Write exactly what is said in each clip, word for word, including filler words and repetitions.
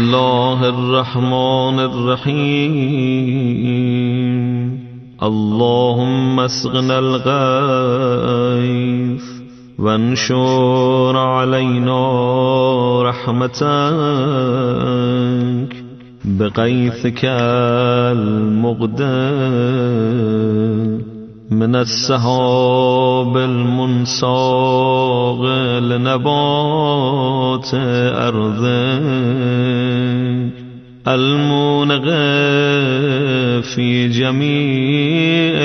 الله الرحمن الرحيم اللهم اسقنا الغيث وانشر علينا رحمتك بغيثك المقدر من السحاب المنساق لنبات أرضك المنغى في جميع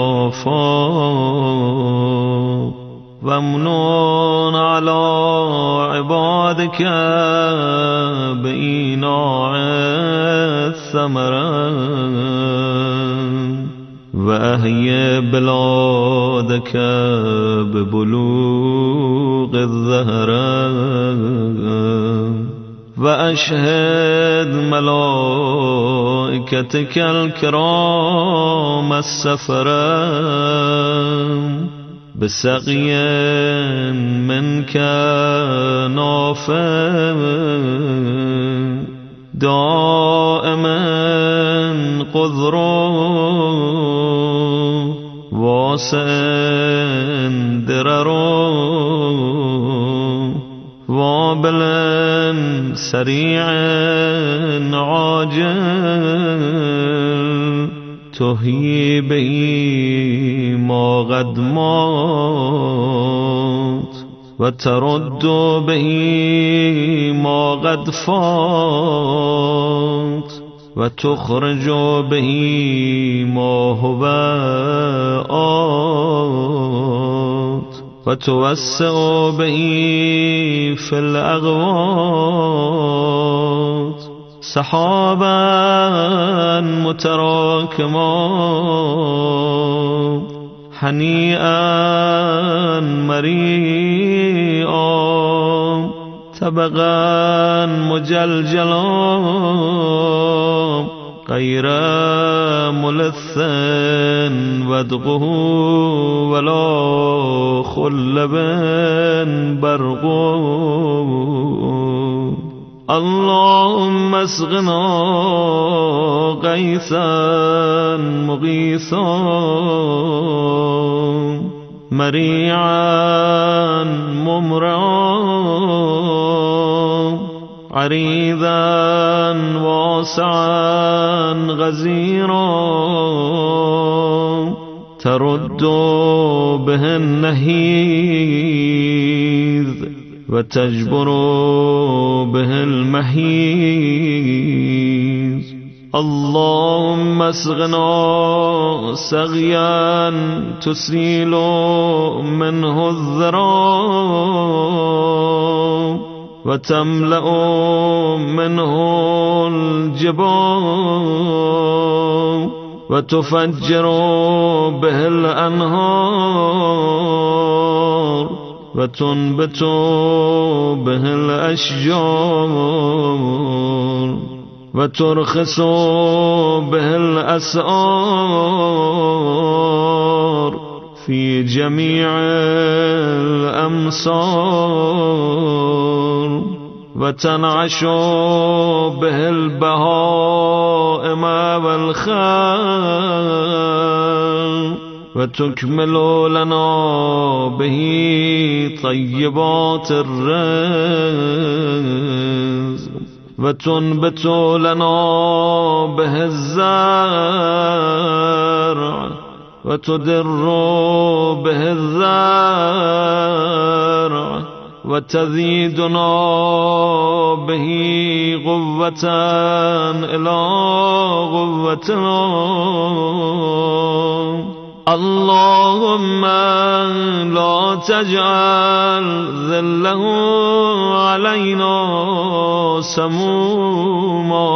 الآفاق وامنن على عبادك بإيناع الثمرات وأحيي بلادك ببلوغ الزهرات وأشهد ملائكتك الكرام السفرة بسقي منك نافع دائما قذر واسع درر وابلا سريع عاجل تحيي به ما قد مات وترد به ما قد فات وتخرج به ما هو آت وتوسع به في الأغوات سحابا متراكما هنيئا مريئا طبقا مجلجلا غير ملث ودغه ولا خلب برق اللهم اسقنا غيثا مغيثا مريعا ممرعا عريضا واسعا غزيرا ترد به النهيذ وتجبر به المحيذ اللهم اسقنا سقيا تسيل منه الذراب وتملأ منه الجبال وتفجر به الأنهار وتنبت به الأشجار وترخص به الأسعار في جميع الأمصار وتنعش به البهائم والخيل وتكمل لنا به طيبات الرزق وتنبت لنا به الزرع وتدر به الزرع وتزيدنا به قوة إلى قوتنا اللهم لا تجعل ذله علينا سموما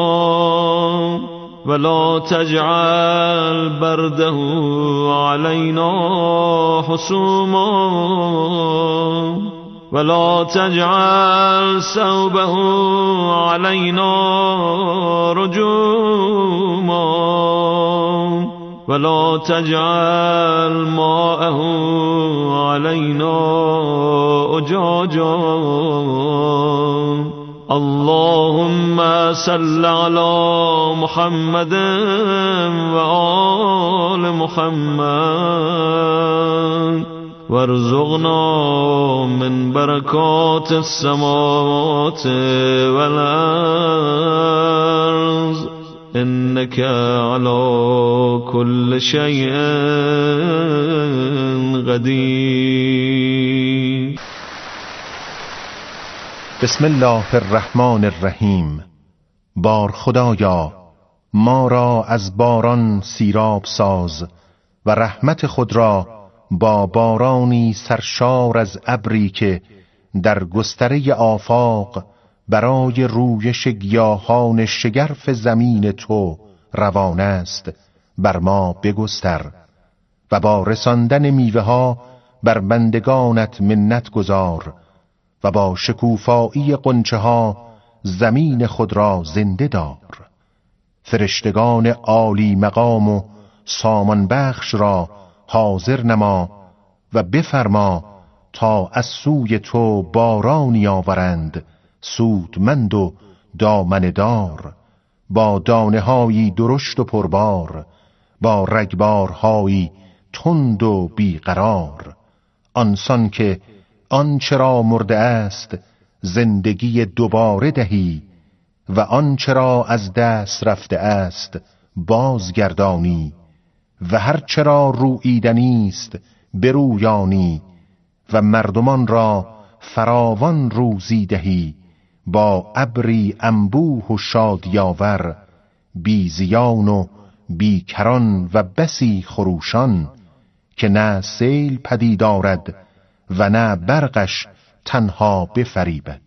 ولا تجعل برده علينا حسوما ولا تجعل ثوبه علينا رجوما ولا تجعل ماءه علينا أجاجا اللهم صل على محمد و آل محمد وارزقنا من برکات السماوات والارض انك على كل شيء قدیر. بسم الله الرحمن الرحیم. بار خدایا ما را از باران سیراب ساز و رحمت خود را با بارانی سرشار از ابری که در گستره آفاق برای رویش گیاهان شگرف زمین تو روان است بر ما بگستر و با رساندن میوه ها بر بندگانت منت گذار و با شکوفایی غنچه ها زمین خود را زنده دار. فرشتگان عالی مقام و سامان بخش را حاضر نما و بفرما تا از سوی تو بارانی آورند سودمند و دامنه دار، با دانه هایی درشت و پربار، با رگبارهایی تند و بیقرار. آنسان که آنچه را مرده است زندگی دوباره دهی و آنچه را از دست رفته است بازگردانی و هر چه را روییدنی است برویانی و مردمان را فراوان روزی دهی با ابری انبوه و شادیاور، بی زیان و بی کران و بسی خروشان که نه سیل پدید آرد و نه برقش تنها بفریبد.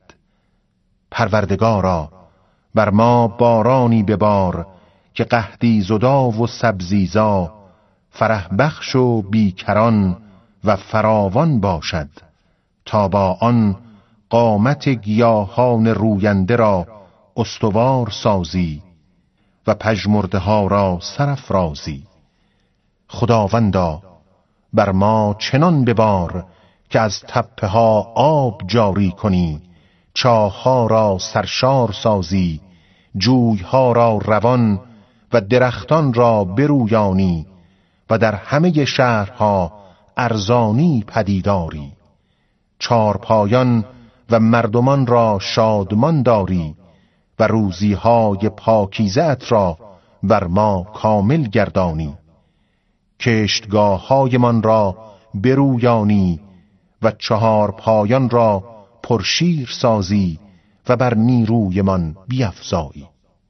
پروردگارا بر ما بارانی ببار که قحطی زدا و سبزیزا، فرح بخش و بیکران و فراوان باشد، تا با آن قامت گیاهان روینده را استوار سازی و پژمرده ها را سرافرازی. خداوندا بر ما چنان ببار که از تپه ها آب جاری کنی، چاه‌ها را سرشار سازی، جوی‌ها را روان و درختان را برویانی و در همه شهرها ارزانی پدیداری. چارپایان و مردمان را شادمان داری و روزی‌های پاکیزه‌ات را بر ما کامل گردانی. کشتگاه‌هایمان را برویانی و چهار پایان را پرشیر سازی و بر نیرویمان بیفزایی.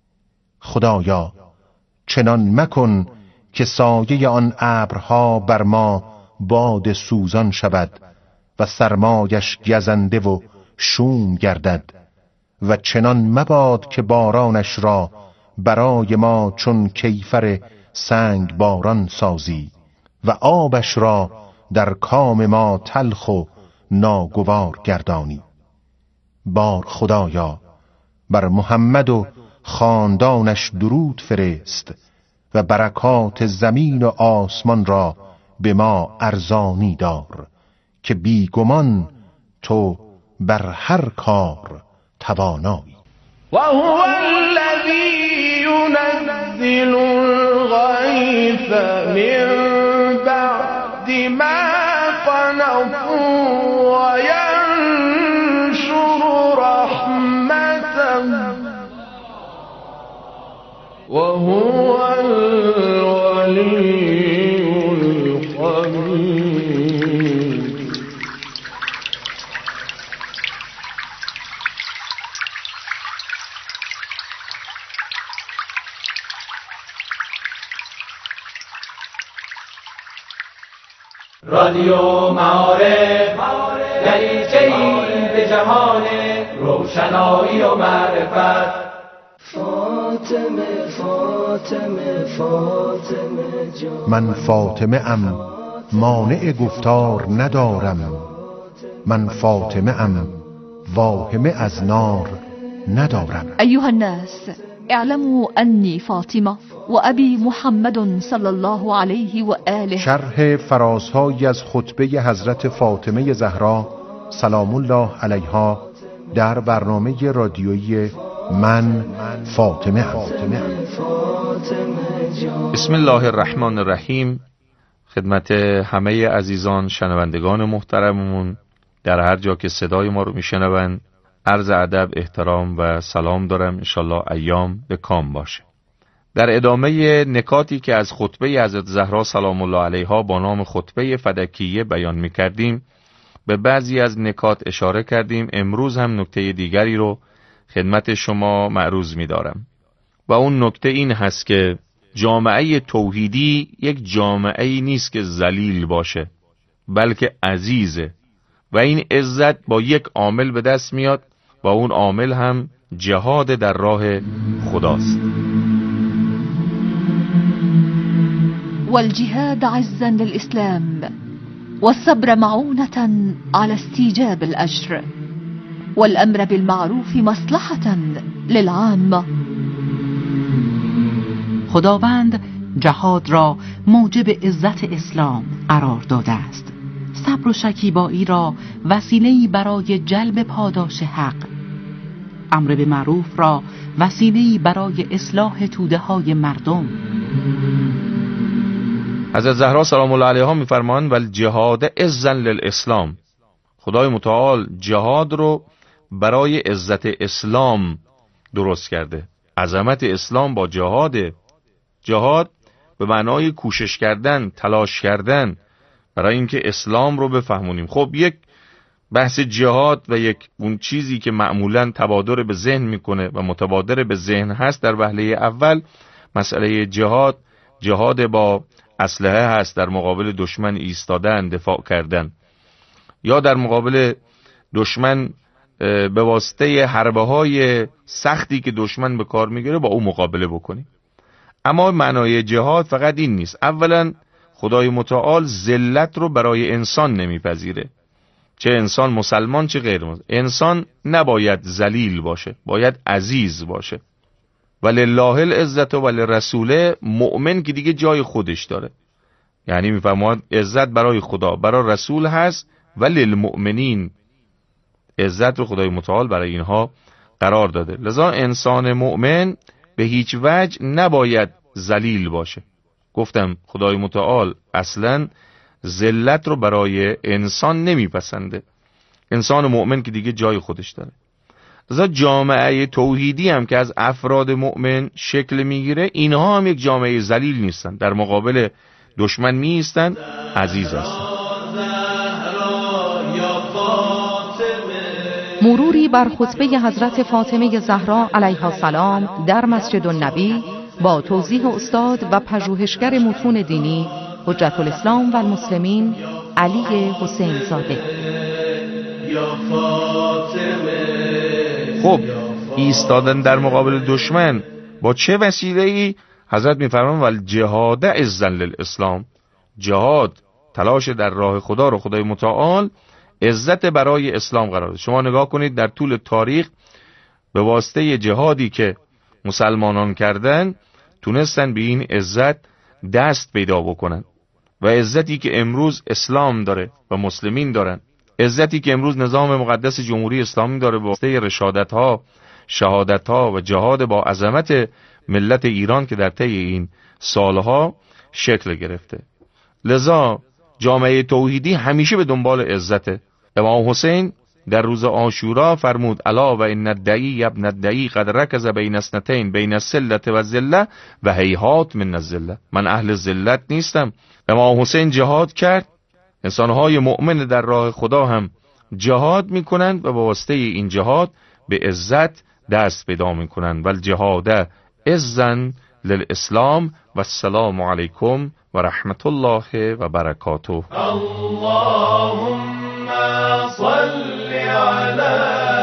خدایا چنان مکن که سایه آن ابرها بر ما باد سوزان شود و سرمایش گزنده و شوم گردد و چنان مباد که بارانش را برای ما چون کیفر سنگ باران سازی و آبش را در کام ما تلخ و ناگوار گردانی. بار خدایا بر محمد و خاندانش درود فرست و برکات زمین و آسمان را به ما ارزانی دار که بیگمان تو بر هر کار توانایی. و هو الذی ينزل الغیث من بعد ما قنطوا و ینشر رحمته و هو الولی الحمید. رادیو معارف دریچه‌ای به جهان روشنایی و معرفت. فاطمه فاطمه فاطمه جان، من فاطمه ام مانع گفتار ندارم، من فاطمه ام واهمه از نار ندارم. أيها الناس اعلموا أني فاطمة وأبي محمد صلى الله عليه وآله. شرح فرازهایی از خطبه حضرت فاطمه زهرا سلام الله علیها در برنامه رادیویی من فاطمه فاطمه بسم الله الرحمن الرحیم. خدمت همه عزیزان شنوندگان محترممون در هر جا که صدای ما رو میشنوند عرض ادب، احترام و سلام دارم. انشالله ایام به کام باشه. در ادامه نکاتی که از خطبه حضرت زهرا سلام الله علیها با نام خطبه فدکیه بیان میکردیم به بعضی از نکات اشاره کردیم. امروز هم نکته دیگری رو خدمت شما معروض می‌دارم و اون نکته این هست که جامعه توحیدی یک جامعه نیست که ذلیل باشه، بلکه عزیزه و این عزت با یک عامل به دست میاد و اون عامل هم جهاد در راه خداست. والجهاد عزا للإسلام والصبر معونة على استيجاب الأجر والأمر بالمعروف مصلحة للعامة. خداوند جهاد را موجب عزت اسلام قرار داده است، صبر و شکیبایی را وسیله‌ای برای جلب پاداش حق، امر به معروف را وسیله‌ای برای اصلاح توده‌های مردم. حضرت زهرا سلام الله علیها می‌فرمایند والجهاد عزا للاسلام. خدای متعال جهاد رو برای عزت اسلام درست کرده. عظمت اسلام با جهاده. جهاد به معنای کوشش کردن، تلاش کردن برای اینکه اسلام رو بفهمونیم. خب یک بحث جهاد و یک اون چیزی که معمولاً تبادر به ذهن میکنه و متبادر به ذهن هست در وهله اول مسئله جهاد، جهاد با اسلحه هست، در مقابل دشمن ایستادن، دفاع کردن، یا در مقابل دشمن به واسطه حربه های سختی که دشمن به کار میگیره با او مقابله بکنی. اما معنای جهاد فقط این نیست. اولا خدای متعال ذلت رو برای انسان نمیپذیره، چه انسان مسلمان چه غیر مسلمان. انسان نباید ذلیل باشه، باید عزیز باشه. ولله العزت ولرسوله، مؤمن که دیگه جای خودش داره. یعنی میفرماد عزت برای خدا، برای رسول هست، ولی المؤمنین، عزت رو خدای متعال برای اینها قرار داده. لذا انسان مؤمن به هیچ وجه نباید ذلیل باشه. گفتم خدای متعال اصلا ذلت رو برای انسان نمیپسنده. انسان مؤمن که دیگه جای خودش داره. لذا جامعه توحیدی هم که از افراد مؤمن شکل میگیره، اینها هم یک جامعه ذلیل نیستن، در مقابل دشمن می ایستن، عزیز هستن. مروری بر خطبه حضرت فاطمه زهرا علیها السلام در مسجد النبی با توضیح استاد و پژوهشگر متون دینی حجت الاسلام و المسلمین علی حسین زاده. خب ایستادن در مقابل دشمن با چه وسیله‌ای؟ حضرت می‌فرمایند والجهاد عزا للاسلام. جهاد، تلاش در راه خدا رو خدای متعال عزت برای اسلام قرار داده. شما نگاه کنید در طول تاریخ به واسطه جهادی که مسلمانان کردن تونستن به این عزت دست پیدا بکنن و عزتی که امروز اسلام داره و مسلمین دارن، عزتی که امروز نظام مقدس جمهوری اسلامی داره به واسطه رشادت ها، شهادت ها و جهاد با عظمت ملت ایران که در طی این سالها شکل گرفته. لذا جامعه توحیدی همیشه به دنبال عزته. امام حسین در روز عاشورا فرمود الا و ان الدعی ابن الدعی قد رکز بین اثنتین بین السلة و الذلة و هیهات من الذلة. من اهل ذلت نیستم. امام حسین جهاد کرد، انسانهای مؤمن در راه خدا هم جهاد میکنند و با واسطه این جهاد به عزت دست پیدا میکنند. والجهاد عزا للاسلام و السلام علیکم و رحمت الله و برکاته. اللهم صل على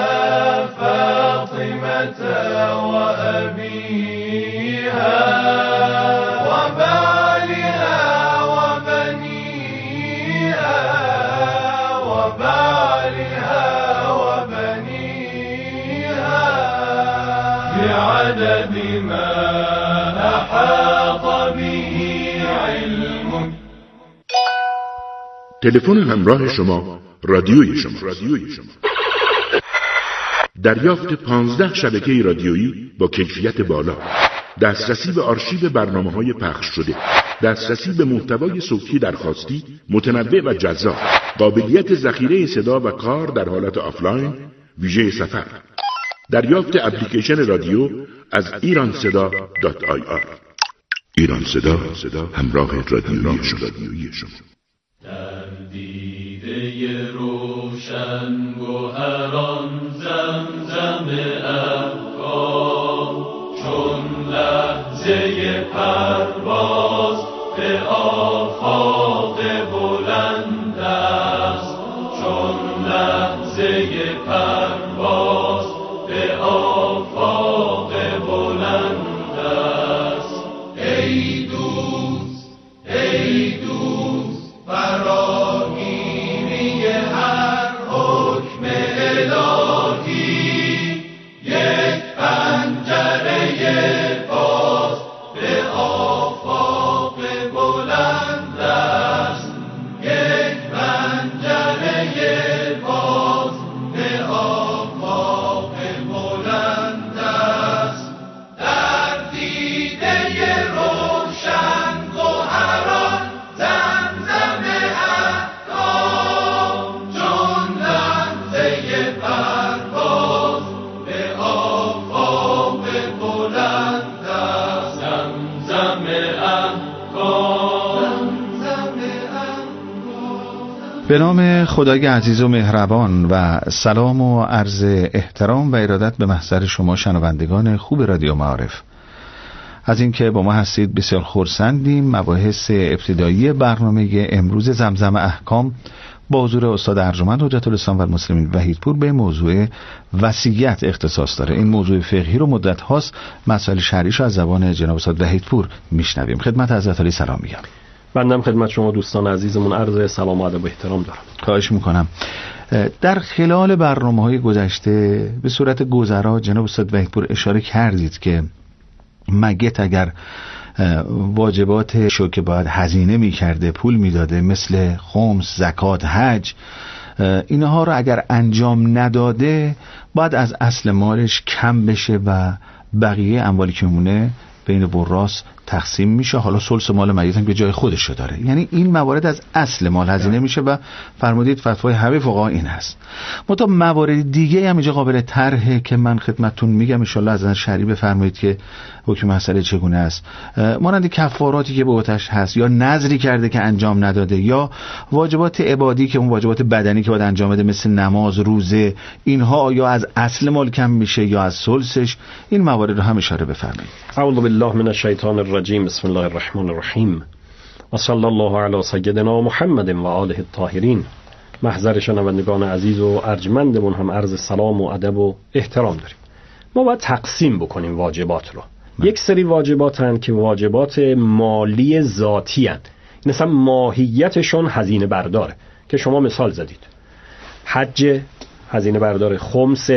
فاطمة و ابیها و بعلها و بنیها و بعلها و بنیها بعدد ما احاط به علمك. تلفن همراه شما، رادیوی شما. دریافت پانزده شبکه رادیویی با کیفیت بالا، دسترسی به آرشیو برنامه‌های پخش شده، دسترسی به محتوای صوتی درخواستی متنوع و جذاب، قابلیت ذخیره صدا و کار در حالت آفلاین، ویژه سفر، دریافت اپلیکیشن رادیو از ایران صدا دات آی آر. ایران صدا، همراه رادیویی شما. در دیده روشن گوهران زمزم افکار، چون لحظه پرواز به آفاق بلند است، چون لحظه پرواز به آفاق بلند است. ای دوست، ای دوست، فراگیری هر حکم الهی، یک پنجره باز به آفاق بلند است، یک پنجره باز به آفاق بلند است. در دیده روشن گوهران زمزم احکام، چون لحظه پرواز به آفاق بلند است. زمزم احکام، زمزم به نام خدای عزیز و مهربان و سلام و عرض احترام و ارادت به محضر شما شنوندگان خوب رادیو معارف. از اینکه با ما هستید بسیار خرسندیم. مباحث ابتدایی برنامه امروز زمزم احکام با حضور استاد ارجمند حجت الاسلام و المسلمین وحیدپور به موضوع وصیت اختصاص داره. این موضوع فقهی رو مدت هاست مسائل شرعیش از زبان جناب استاد وحیدپور میشنویم. خدمت حضرت علی سلام میگم. بنده خدمت شما دوستان عزیزمون عرض سلام و ادب و احترام دارم. خواهش میکنم. در خلال برنامه‌های گذشته به صورت گذرا جناب استاد وحیدپور اشاره کردید که مگت اگر واجبات شو که باید هزینه میکرده پول میداده مثل خمس، زکات، حج، اینها رو اگر انجام نداده باید از اصل مالش کم بشه و بقیه اموالی که میمونه بین وراث تقسیم میشه. حالا ثلث مال میت هم به جای خودش داره. یعنی این موارد از اصل مال هزینه میشه و فرمودید فتوای همه فقها این هست. متا موارد دیگه هم اینجا قابل طرحه که من خدمتتون میگم ان شاء الله از نظر شرعی بفرمایید که حکم مسئله چگونه است. مانند کفاراتی که به آتش هست، یا نذری کرده که انجام نداده، یا واجبات عبادی که اون واجبات بدنی که باید انجام بده مثل نماز، روزه، اینها یا از اصل مال کم میشه یا از ثلثش. این موارد رو هم اشاره بفرمایید. اعوذ بالله من الشیطان الرجیم. بسم الله الرحمن الرحیم و صلی الله علی سیدنا محمد و آله الطاهرین. محضر شنوندگان عزیز و ارجمندمون هم عرض سلام و ادب و احترام داریم. ما باید تقسیم بکنیم واجبات رو. یک سری واجبات هستند که واجبات مالی ذاتی هستند، مثلا ماهیتشون هزینه برداره که شما مثال زدید. حج هزینه برداره، خمس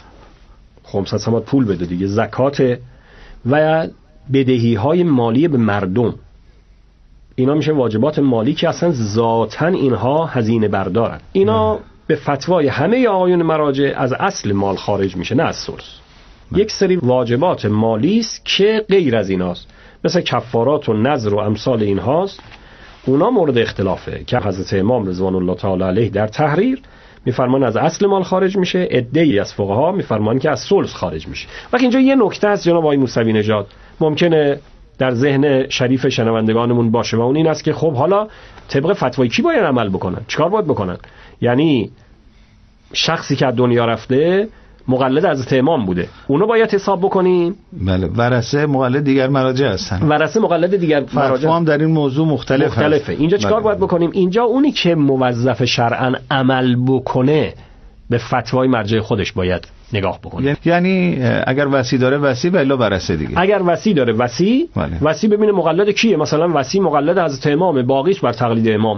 خمس اصلا باید پول بده دیگه، زکات و بدهی های مالی به مردم، اینا میشه واجبات مالی که اصلا ذاتن اینها هزینه بردارن. اینا به فتوای همه آقایون مراجع از اصل مال خارج میشه، نه از ثلث. یک سری واجبات مالی است که غیر از ایناست، مثل کفارات و نذر و امثال اینهاست. اونا مورد اختلافه که حضرت امام رضوان الله تعالی علیه در تحریر میفرمان از اصل مال خارج میشه، عده‌ای از فقها میفرمان که از ثلث خارج میشه. وقتی اینجا یه نکته است جناب آقای موسوی نژاد ممکنه در ذهن شریف شنوندگانمون باشه و اون این است که خب حالا طبق فتوای کی باید عمل بکنن؟ چیکار باید بکنن؟ یعنی شخصی که از دنیا رفته مقلد حضرت امام بوده، اونو باید حساب بکنیم؟ بله. ورثه مقلد دیگر مراجع هستن. ورثه مقلد دیگر مراجع. فتوا هم در این موضوع مختلف مختلفه. هست. اینجا چیکار بله. باید بکنیم؟ اینجا اونی که موظف شرعاً عمل بکنه به فتوای مرجع خودش باید نگاه بکنه. یعنی اگر وصی داره وصی و الا ورثه دیگه. اگر وصی داره وصی، وصی ببینه مقلد کیه. مثلا وصی مقلد حضرت امام، باقیش بر تقلید امام.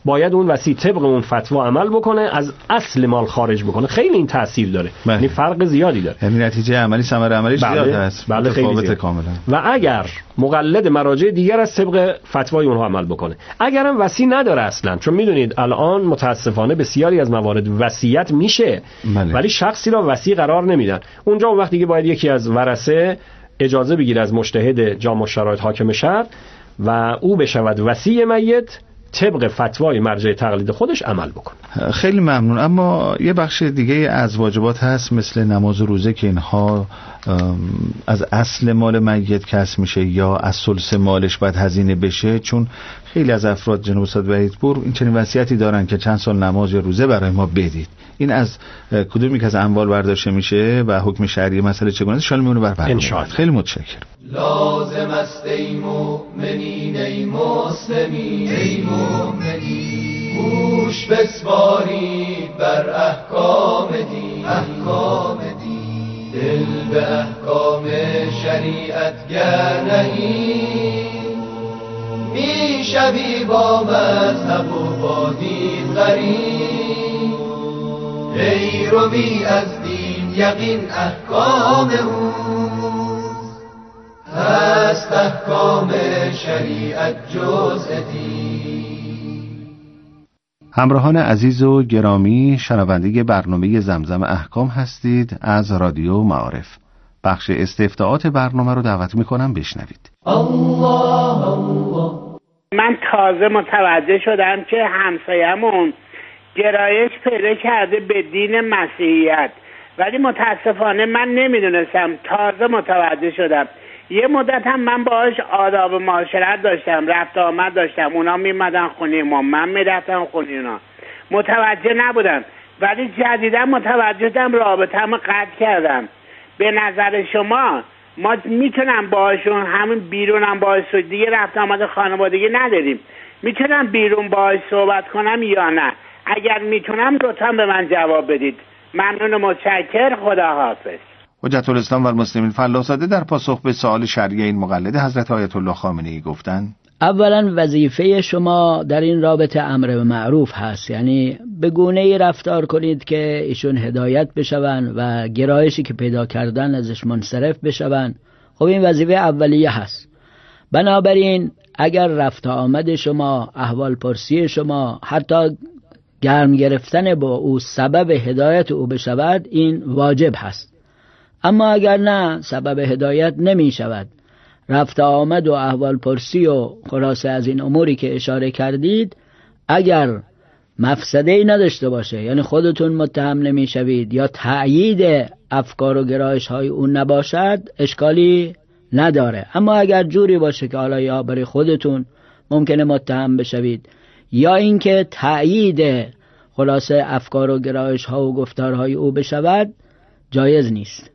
باید اون وصی طبق اون فتوا عمل بکنه، از اصل مال خارج بکنه. خیلی این تاثیر داره، یعنی فرق زیادی داره، یعنی نتیجه عملی ثمره عملی زیاد است. بله خیلی زیاد. کاملا. و اگر مقلد مراجع دیگر از طبق فتوای اونها عمل بکنه، اگر هم وصی نداره اصلا، چون میدونید الان متاسفانه بسیاری از موارد وصیت میشه بله. ولی شخصی را وصی قرار نمیدن، اونجا اون وقتی که باید یکی از ورثه اجازه بگیره از مجتهد جامع الشرایط حاکم شهر و او بشود وصی میت، طبق فتوای مرجع تقلید خودش عمل بکنه. خیلی ممنون. اما یه بخش دیگه از واجبات هست مثل نماز و روزه که اینها از اصل مال میت کسب میشه یا از ثلث مالش باید هزینه بشه، چون خیلی از افراد جناب استاد وحیدپور این چنین وصیتی دارن که چند سال نماز یا روزه برای ما بدید. این از کدومی که از اموال برداشته میشه و حکم شرعی مسئله چگونه است؟ شامل میونه بر برنامه. خیلی متشکرم. لازم است ای مؤمنین ای مسلمین ای مؤمنین گوش بسپارید بر احکام دین احکام دین دل به احکام شریعت گر نهید میشوی با مذهب و با دین غریب ای روی از دین یقین احکام او هست احکام شریعت جزء دین. همراهان عزیز و گرامی، شنونده برنامه زمزم احکام هستید از رادیو معارف. بخش استفتاءات برنامه رو دعوت میکنم بشنوید. الله الله. من تازه متوجه شدم که همسایه‌مون گرایش پیدا کرده به دین مسیحیت، ولی متاسفانه من نمیدونستم، تازه متوجه شدم. یه مدت هم من باهاش آداب معاشرت داشتم، رفت آمد داشتم، اونا میمدن خونه ما، من میرفتم خونه اونا، متوجه نبودم، ولی جدیدا متوجه شدم، رابطه‌مو قطع کردم. به نظر شما ما میتونم باهاشون همین بیرونم باهاش دیگه رفت آمد خانوادگی نداریم، میتونم بیرون باهاش صحبت کنم یا نه؟ اگر میتونم لطفا به من جواب بدید. ممنون و متشکر. خدا حافظ. حجت الاسلام و المسلمین فلاح‌زاده در پاسخ به سوال شرعی این مقلد حضرت آیت الله خامنه‌ای گفتند: اولا وظیفه شما در این رابطه امر به معروف هست، یعنی به گونه‌ای رفتار کنید که ایشون هدایت بشون و گرایشی که پیدا کردن ازش منصرف بشون. خب این وظیفه اولیه هست. بنابراین اگر رفت آمد شما، احوال پرسی شما، حتی گرم گرفتن با او سبب هدایت او بشود، این واجب هست. اما اگر نه، سبب هدایت نمی شود، رفت آمد و احوال پرسی و خلاصه از این اموری که اشاره کردید اگر مفسده‌ای نداشته باشه، یعنی خودتون متهم نمی شوید یا تأیید افکار و گرایش های اون نباشد، اشکالی نداره. اما اگر جوری باشه که حالا یا برای خودتون ممکنه متهم بشوید یا اینکه تأیید خلاصه افکار و گرایش ها و گفتارهای او بشود، جایز نیست.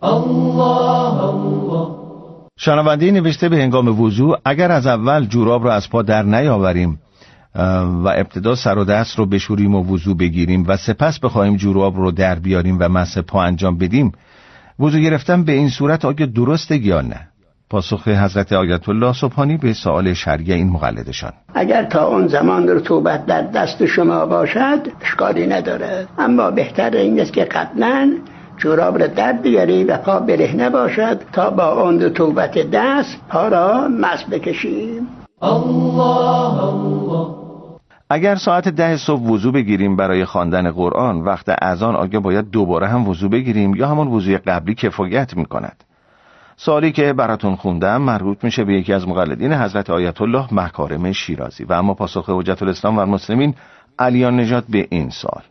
الله الله. شنونده نوشته به هنگام وضو اگر از اول جوراب رو از پا در نیاوریم و ابتدا سر و دست رو بشوریم و وضو بگیریم و سپس بخوایم جوراب رو در بیاریم و مسح پا انجام بدیم، وضو گرفتن به این صورت آیا درسته یا نه؟ پاسخ حضرت آیت الله سبحانی به سوال شرعی این مقلدشان: اگر تا اون زمان رطوبت در دست شما باشد اشکالی نداره، اما بهتر این است که قبلا جوراب را در بیاری و پا برهنه باشد تا با اون رطوبت دست پا را مسح بکشیم. الله الله. اگر ساعت ده صبح وضو بگیریم برای خواندن قرآن، وقت اذان آیا باید دوباره هم وضو بگیریم یا همون وضوی قبلی کفایت میکند؟ سوالی که براتون خوندم مربوط میشه به یکی از مقلدین حضرت آیت الله مکارم شیرازی و اما پاسخ حجت الاسلام و المسلمین علیان نژاد به این سوال: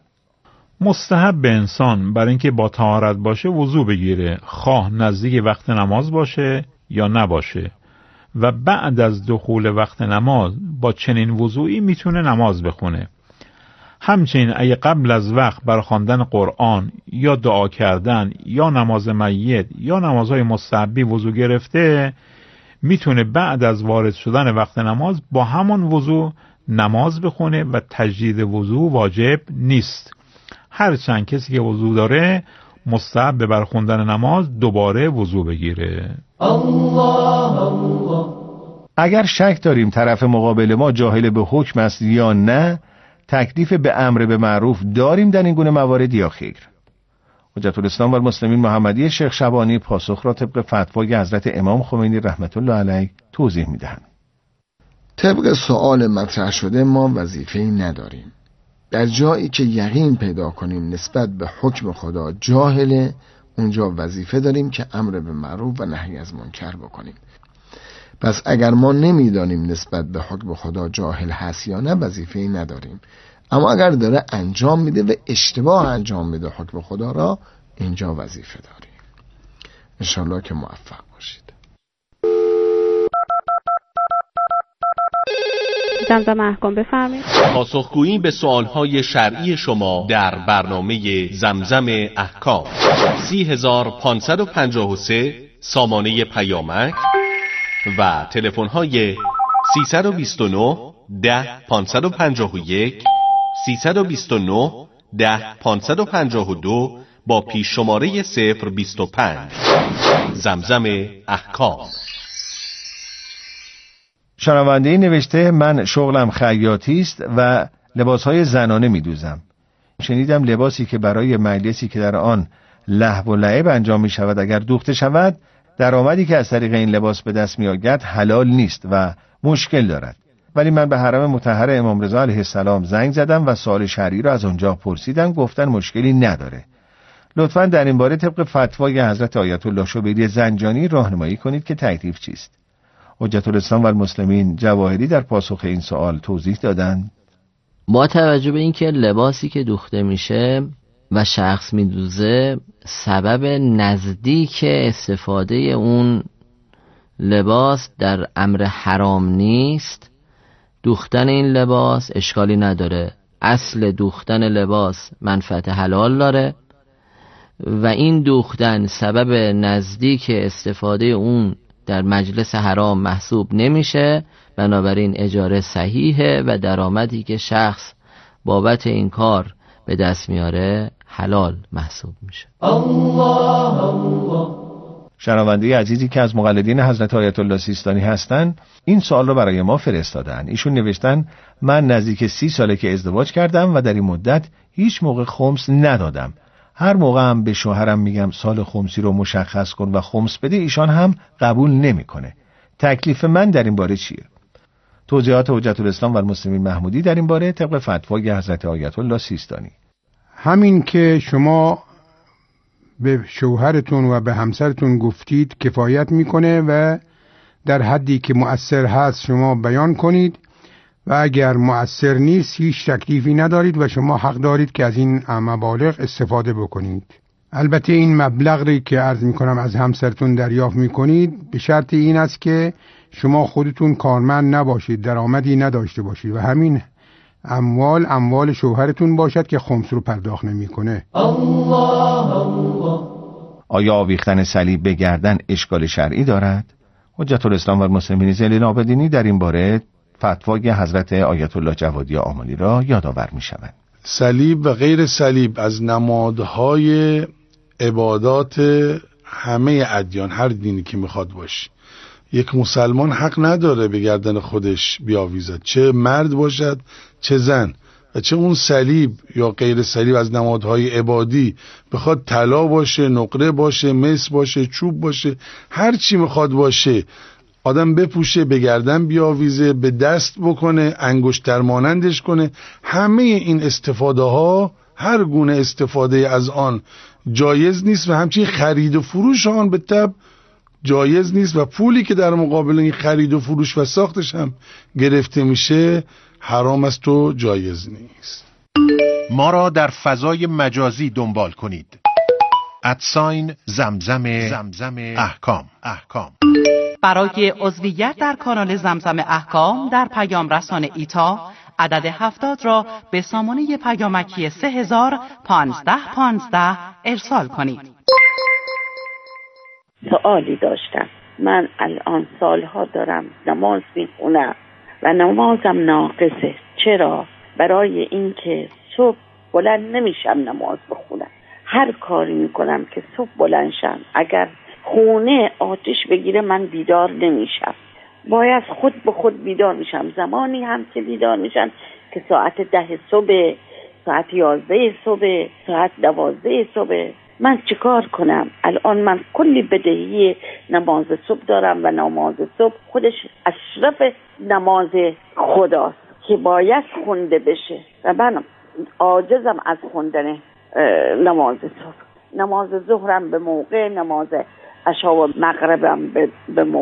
مستحب به انسان برای اینکه با طهارت باشه وضو بگیره، خواه نزدیک وقت نماز باشه یا نباشه، و بعد از دخول وقت نماز با چنین وضوعی میتونه نماز بخونه. همچنین اگه قبل از وقت برای خواندن قرآن یا دعا کردن یا نماز میت یا نمازهای مستحبی وضو گرفته، میتونه بعد از وارد شدن وقت نماز با همون وضو نماز بخونه و تجدید وضو واجب نیست. هرچند کسی که وضو داره مستحب بر خوندن نماز دوباره وضو بگیره. الله الله. اگر شک داریم طرف مقابل ما جاهل به حکم است یا نه، تکلیف به امر به معروف داریم در این گونه موارد یا خیر؟ حجت الاسلام و المسلمین محمدی شیخ شبانی پاسخ را طبق فتوای حضرت امام خمینی رحمت الله علیه توضیح میدهند. طبق سؤال مطرح شده ما وظیفه‌ای نداریم. در جایی که یقین پیدا کنیم نسبت به حکم خدا جاهله، اونجا وظیفه داریم که امر به معروف و نهی از منکر بکنیم. پس اگر ما نمیدانیم نسبت به حکم خدا جاهل هست یا نه وظیفه‌ای نداریم. اما اگر داره انجام میده و اشتباه انجام میده حکم خدا را، اینجا وظیفه داریم. انشالله که موفق باشید. زمزمه احکام بفرمایید. پاسخگویی به سوالهای شرعی شما در برنامه زمزم احکام. سی هزار پانصد و پنجاه و سه سامانه پیامک و تلفن‌های سیصد و بیست و نه ده پانصد و پنجاه و یک، سیصد و بیست و نه ده پانصد و پنجاه و دو با پیش شماره صفر بیست و پنج. زمزم احکام. شنونده نوشته من شغلم خیاطی است و لباسهای زنانه می‌دوزم. شنیدم لباسی که برای مجلسی که در آن لهو و لعب انجام می شود اگر دوخته شود، درآمدی که از طریق این لباس به دست می آید حلال نیست و مشکل دارد. ولی من به حرم مطهر امام رضا علیه السلام زنگ زدم و سوال شرعی را از آنجا پرسیدم، گفتن مشکلی نداره. لطفاً در این باره طبق فتوای حضرت آیت الله شبیری زنجانی راهنمایی کنید که تکلیف چیست. حجت الاسلام و المسلمین جواهری در پاسخ این سوال توضیح دادند. با توجه به اینکه لباسی که دوخته میشه و شخص میدوزه سبب نزدیک استفاده اون لباس در امر حرام نیست، دوختن این لباس اشکالی نداره. اصل دوختن لباس منفعت حلال داره و این دوختن سبب نزدیک استفاده اون در مجلس حرام محسوب نمیشه. بنابراین اجاره صحیحه و درآمدی که شخص بابت این کار به دست میاره حلال محسوب میشه. الله الله. شنونده عزیزی که از مقلدین حضرت آیت الله سیستانی هستند این سوال رو برای ما فرستادن. ایشون نوشتن من نزدیک سی ساله که ازدواج کردم و در این مدت هیچ موقع خمس ندادم. هر موقع هم به شوهرم میگم سال خمسی رو مشخص کن و خمس بده، ایشان هم قبول نمیکنه. تکلیف من در این باره چیه؟ توضیحات حجت الاسلام و المسلمین محمودی در این باره طبق فتوای حضرت آیت الله سیستانی. همین که شما به شوهرتون و به همسرتون گفتید کفایت میکنه و در حدی که مؤثر هست شما بیان کنید و اگر مؤثر نیست هیچ تکلیفی ندارید و شما حق دارید که از این مبالغ استفاده بکنید. البته این مبلغی که عرض میکنم از همسرتون دریافت میکنید به شرط این است که شما خودتون کارمند نباشید، درآمدی نداشته باشید و همین اموال اموال شوهرتون باشد که خمس رو پرداخت نمیکنه. الله الله. آیا آویختن صلیب به گردن اشکال شرعی دارد؟ حجت الاسلام و المسلمین ذی العابدین در این باره فتوای حضرت آیت الله جوادی آملی را یادآور می‌شوند. صلیب و غیر صلیب از نمادهای عبادات همه ادیان، هر دینی که میخواد باشه. یک مسلمان حق نداره به گردن خودش بیاویزد، چه مرد باشد چه زن، و چه اون صلیب یا غیر صلیب از نمادهای عبادی بخواد طلا باشه، نقره باشه، مس باشه، چوب باشه، هر چی میخواد باشه آدم بپوشه، به گردن بیاویزه، به دست بکنه، انگشتر مانندش کنه. همه این استفاده ها، هر گونه استفاده از آن جایز نیست و همچنین خرید و فروش آن به طب جایز نیست و پولی که در مقابل این خرید و فروش و ساختش هم گرفته میشه حرام است و جایز نیست. ما را در فضای مجازی دنبال کنید. ادساین زمزم زمزم احکام احکام. برای عضویت در کانال زمزم احکام در پیام رسان ایتا عدد هفتاد را به سامانه پیامکی سه هزار پانزده پانزده ارسال کنید. سوالی داشتم. من الان سالها دارم نماز میخونم و نمازم ناقصه. چرا؟ برای اینکه صبح بلند نمیشم نماز بخونم. هر کاری میکنم که صبح بلند شم، اگر خونه آتش بگیره من بیدار نمیشم باید خود به خود بیدار میشم. زمانی هم که بیدار میشم که ساعت ده صبح، ساعت یازده صبح، ساعت دوازده صبح، من چیکار کنم؟ الان من کلی بدهی نماز صبح دارم و نماز صبح خودش اشرف نماز خداست که باید خونده بشه و من عاجزم از خوندن نماز صبح. نماز ظهرم به موقع، نماز عشا و مغربم به موقع.